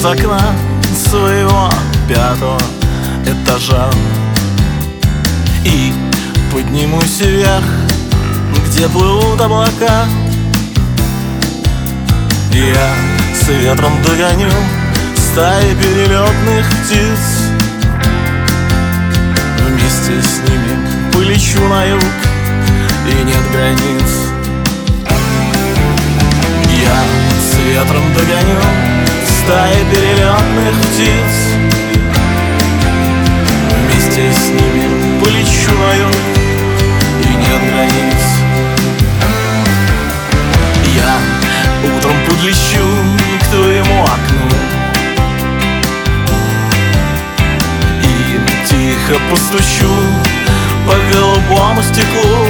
из окна своего 5-го этажа и поднимусь вверх, где плывут облака. Я с ветром догоню стаи перелетных птиц, вместе с ними полечу на юг, и нет границ. Я с ветром догоню стаи перелетных птиц, вместе с ними полечу на юг, и нет границ. Я утром подлечу к твоему окну и тихо постучу по голубому стеклу,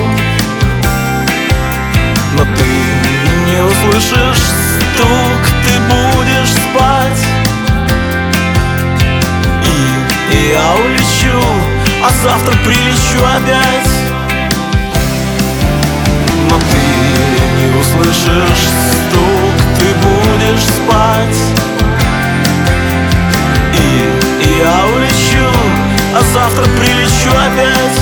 но ты не услышишь стук, ты будешь спать. И я улечу, а завтра прилечу опять. Но ты не услышишь стук, ты будешь спать. И я улечу, а завтра прилечу опять.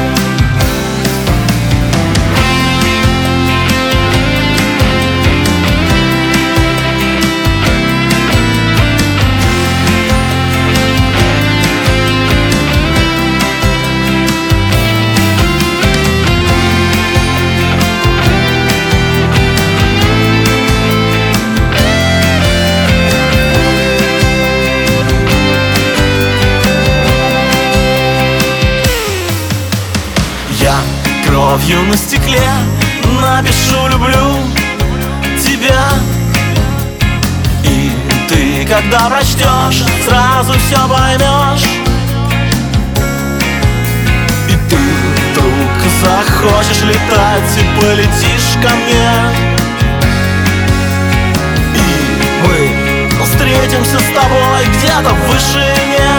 Кровью на стекле напишу «люблю тебя». И ты, когда прочтешь, сразу все поймешь. И ты вдруг захочешь летать и полетишь ко мне. И мы встретимся с тобой где-то в вышине.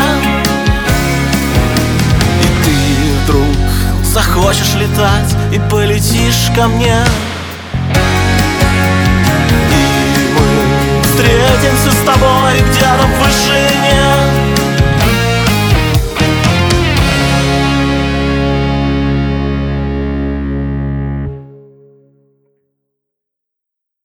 И ты вдруг захочешь летать и полетишь ко мне. И мы встретимся с тобой где-то в вышине.